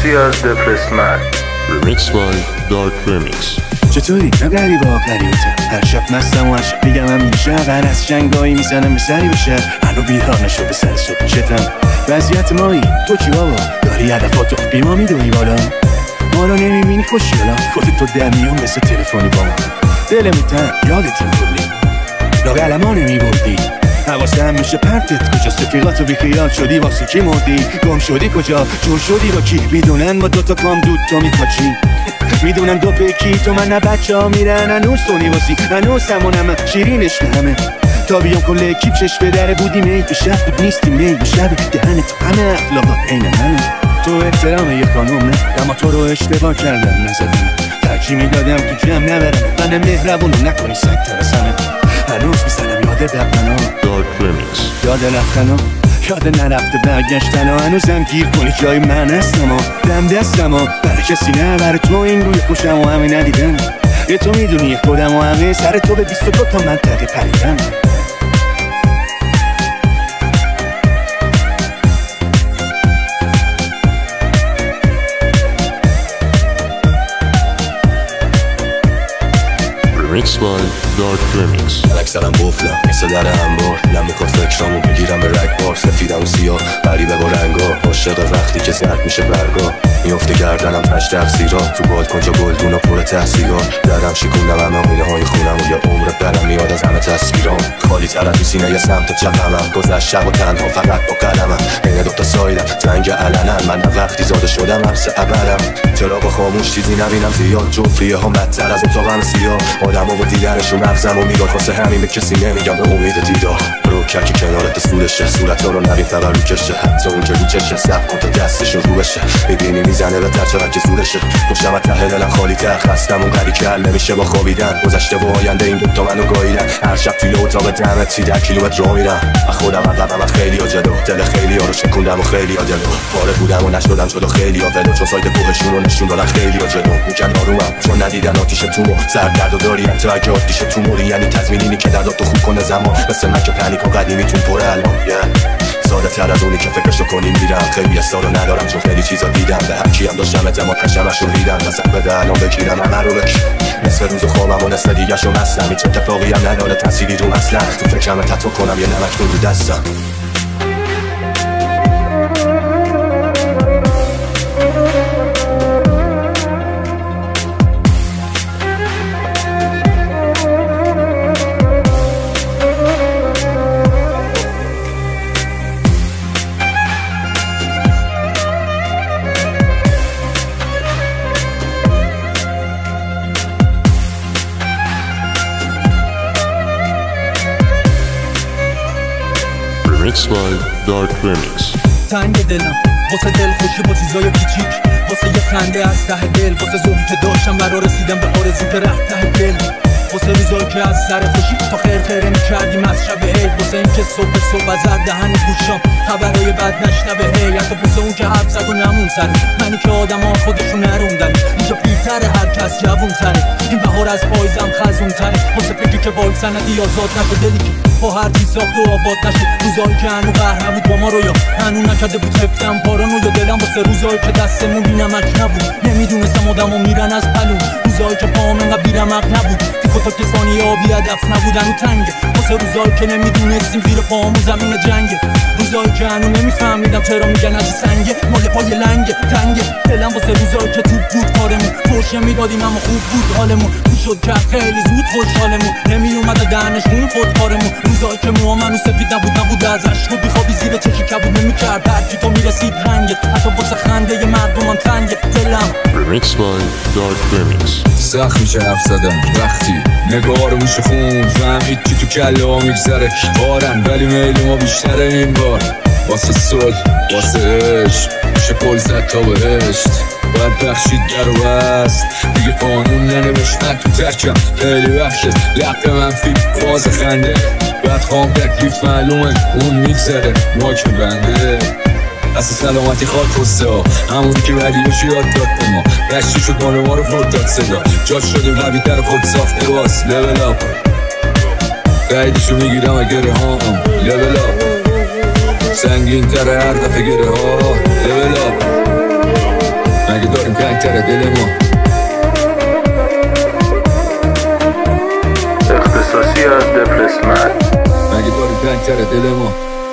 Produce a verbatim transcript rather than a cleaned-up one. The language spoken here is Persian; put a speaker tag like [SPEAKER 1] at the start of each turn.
[SPEAKER 1] سیار دپرسمن
[SPEAKER 2] Remixed by Dark Remix.
[SPEAKER 3] چطوری؟ نه غریبه ها غریبته. هر شب مستم و هر شب میگم همین شب هر از جنگایی میزنم به سری به شهر هنو بیدار نشو به سر صبح چتم وضعیت مایی تو چی بابا؟ داری هدفاتو بیما میدوی بالا ما رو نمیبینی خوشیالا خودت تو در میون مثل تلفنی با ما دل میتن یادتون کلی لاغل ما نمیبردی حواسه هم میشه پرتت کجا رفیقاتو بیخیال شدی واسه کی مردی گم شدی کجا جور شدی با کی میدونن با دوتا کام دود تو میکاچی میدونن دو پیکی تو من نه بچه ها میرن هنوز تو نیواسی هنوز همونم شیرینش همه تا بیام کل اکیب چشم به در بودی می به شب بود نیستی می به شب دهن تو همه اخلاقا عین منه تو احترام یه خانوم نه اما تو رو اشتباه کردم نزدم ترجیح میدادم تو جمع نبرم من مهربونو نکنی سگ ترسمه هنوز میزنم یاد دبنها
[SPEAKER 2] Dark Remix.
[SPEAKER 3] یاد رفتنها یاد نرفته برگشتن ها هنوزم گیر کنی جای من هستم ها دم دستم ها برای کسی نه برای تو این روی خوشم و همه ندیدم یه تو میدونی خودم و همه سر تو به بیست و دو تا منطقه پریدم
[SPEAKER 2] Remixed by Dark Remix.
[SPEAKER 4] اکثرم بفلم مثل در انبار لم میکن فکرامو بگیرم به رگبار سفیدم و سیاه غریبه با رنگا عاشق وقتی که زرد میشه برگا میفته گردنم پشت تفسیرا تو بالکن جا گلدون و پر تحصیلات درم شکوندم همه آینه های خونم و یه عمر برم میاد از همه تصویرام خالی تر از سینه یه سمت چپمم گذشت شب و تنها فقط با قلمم بین دوتا سایدم تنگ علنن من وقتی زاده شدم حبس ابدم چرا با خاموش چیزی نبینم زیاد جفریه ها بدتر از اتاقم سیاه آدم ها با دیدنشون مغزم و میراد واسه همین به کسی نمیگم به امید دیدار رو کرد که کنارت سودشه صورت ها رو نبین فقط رو کشه حتی اون که رو چشه سب کن تا دستشون رو بشه میبینی میزنه به تر چقدر که زورشه پشتم از ته دلم خالی تر خستم اون قدی که حل نمیشه با خوابیدن گذشته و آینده این دوتا منو گاییدن هر شب توی اتاق دمت سی ده کیلومتر راه میرم از خودم عقبم از خیلی ها جلو دل خیلی ها رو شکوندم و خیلی ها دلو پاره بودم و نشدم جلو خیلی ها ولو چون سایت کوهشون رو نشون دادن خیلی ها جلو میگن آرومم چون ندیدن آتیش تو سر درد و داری تو اگه آتیش تو موری یعنی تضمینی که درداتو خوب کنه زمان مثل من که پنیک و قدیمیتون پره الان ساده تر از اونی که فکرشو کنیم میرم خیلی اصلا ندارم چون خیلی چیزا دیدم به هر کیم داشتم اعتماد کشمش رو ریدم نزد بده الان بگیرم همه رو بک نصف روز خوابم و نصف دیگه شو مستم هیچ اتفاقی هم نداره تأثیری رو اصلا تو فکرم تتو کنم یه نمک رو دستم
[SPEAKER 2] Remixed by Dark Remix.
[SPEAKER 5] تنگ دلم واسه دل خوشی با چیزای پیچیک واسه یه خنده از ته دل واسه زوری که داشتم برا رسیدم به آرزو که رفت ته دل واسه روزایی که از سر خوشی تا خیر خیره میکردیم از شب عید واسه این که صبح صبح از هر دهن گوشام خبرای بد نشنوه هی حتی واسه اون که حرف زد و نمون سر منی که آدم ها خودشون نروندن اینجا پیرتره هر کس جوون تره این بهار از پایزم خزون تره واسه فکری که باید سندی آزاد نشه دلی که با هر چیز ساخت و آباد نشه روزایی که هنو قهر نبود با ما رو یا هنو نکرده بود هفتم پارانو یا دلم واسه روزایی که دستمون بینمک نبود نمیدونستم آدم ها میرن از پلون روزایی که پاهم انقدر بیرمق نبود تیکو تا کسانی آبی هدف نبودن و تنگه واسه روزایی که نمیدونستیم زیر پاهمون زمین جنگه روزایی که هنو نمیفهمیدم چرا میگن از سنگه مال پای لنگه تنگه دلم واسه روزایی که توپ بود کارمون فرشه میدادیم اما خوب بود حالمون میشد که خیلی زود خوشحالمون نمیومد دهنش خون خودکارمون روزایی که موها منو سفید نبود نبود از عشق و بیخوابی زیر چشی کبود نمیکرد هرکی تو میرسید رنگت حتی واسه خنده ی مردمم تنگه دلم
[SPEAKER 2] Remixed by Dark Remix.
[SPEAKER 6] سخت میشه حرف زدن وقتی نگاه رو میشه خوند فهمید چی تو کله ها میگذره بارن ولی میل ما بیشتره این بار واسه صلح واسه عشق میشه پل زد تا بهشت باید بخشید در و بست دیگه قانون ننوشت من تو ترکم خیلی وحشت لق منفی فاز خنده بعد خوام تکلیف معلومه اون میگذره ما که بنده اصلا سلامتی خواد خوسته ها همونی که ولیوشو یاد داد به ما رشتی شد مال ما رو فرد داد صدا جاش شده قوی در خود ساخته باز لول اپ قیدشو میگیرم اگره ها لول اپ سنگین تره هر دفعه گره ها لول اپ مگه داریم تنگتر دل ما.
[SPEAKER 1] اختصاصی از دپرسمن.
[SPEAKER 6] مگه داریم تنگتر دل ما.